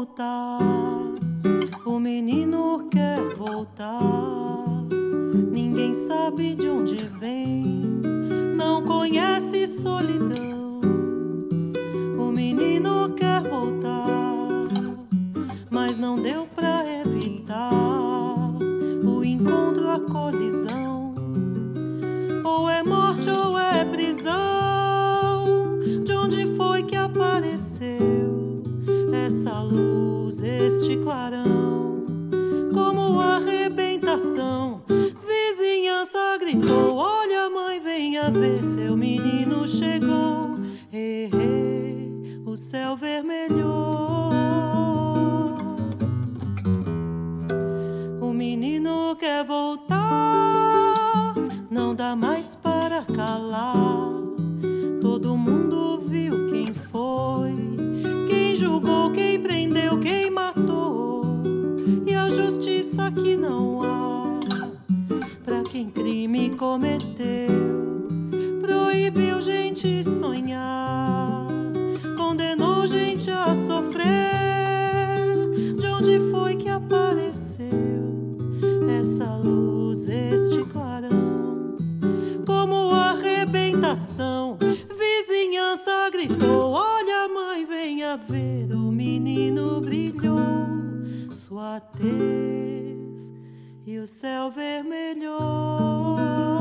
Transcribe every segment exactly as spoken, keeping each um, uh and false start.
voltar. O menino quer voltar. Ninguém sabe de onde vem, não conhece solidão. O menino quer voltar, mas não deu pra evitar o encontro, a colisão. Ou é morte ou é prisão. De onde foi que apareceu essa luz, este clarão? Como arrebentação, vizinhança gritou: olha, mãe, venha ver, seu menino chegou. Eh, eh, o céu vermelhou. O menino quer voltar, não dá mais para calar. Todo mundo viu quem foi, quem julgou, quem prendeu, quem matou. E a justiça que não há pra quem crime cometeu. Proibiu gente sonhar, condenou gente a sofrer. De onde foi que apareceu essa luz, este clarão? Como arrebentação, vizinhança gritou: olha, mãe, venha ver, o menino brilhou. Sua tez e o céu vermelhou.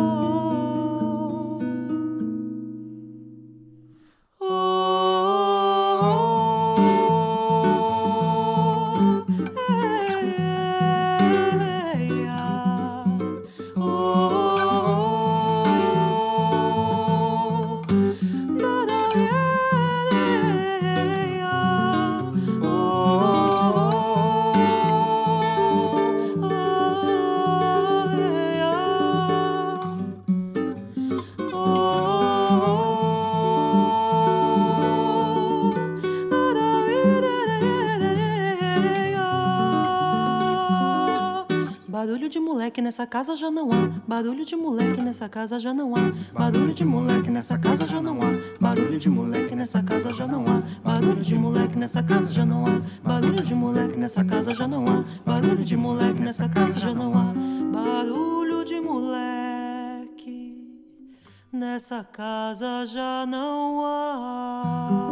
Oh, oh, oh, ei, ei, ah, oh, oh, nada, ei, ah, oh, oh, ei, ah. Barulho de moleque nessa casa já não há. Barulho de moleque nessa casa já não há. Barulho de moleque nessa casa já não há. Barulho de moleque nessa casa já não há. Barulho de moleque nessa casa já não há. Barulho de moleque nessa casa já não há. Barulho de moleque nessa casa já não há. Barulho de moleque nessa casa já não há.